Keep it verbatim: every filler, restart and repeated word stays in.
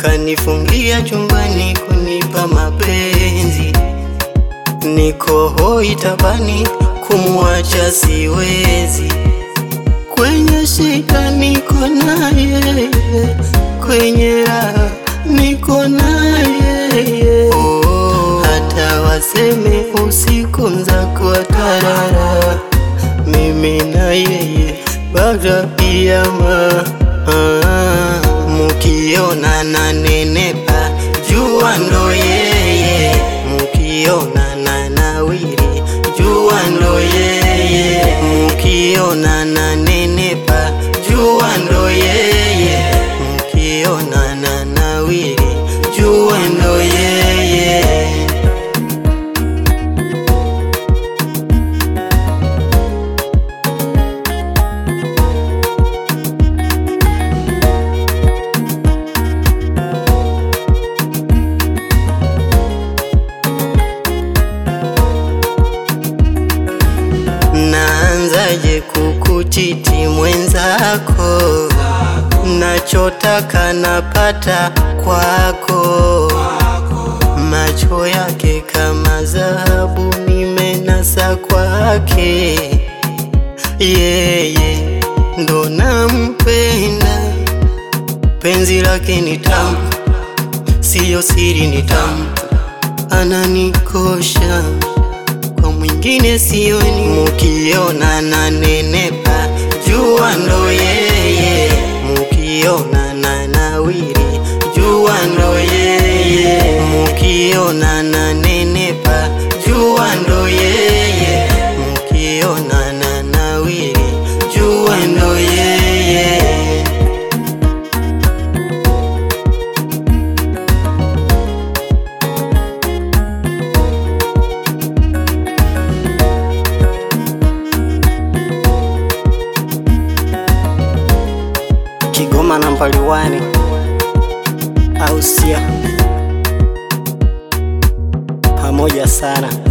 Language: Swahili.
kanifungia chumbani kunipa mapenzi. Niko hoi tabani kumwacha siwezi. Kwenye shida niko naye, kwenye raha niko naye. Oh, hata waseme usiku nzako tarara, mimi na yeye baga piyama. ah, Mukiona na nenepa jua ndo yeye, mukiona na nawiri jua ndo yeye, mukiona na nenepa jua ndo yeye, mukiona na nawiri jua ndo yeye. Naanzaje kukuchiti mwenzako, nachotaka napata kwako. Macho yake kama dhahabu nimenasa kwake, yeye ndo nampenda. Penzi lake ni tamu, siyo siri ni tamu, ananikosha kwa mwingine sioni. Mukiona na nenepa jua ndo yeye, mukiona na nawiri jua ndo yeye, mukiona na nenepa jua ndo yeye, mukiona na nawiri jua ndo yeye. Kigoma namba liwani au sia pamoja sana.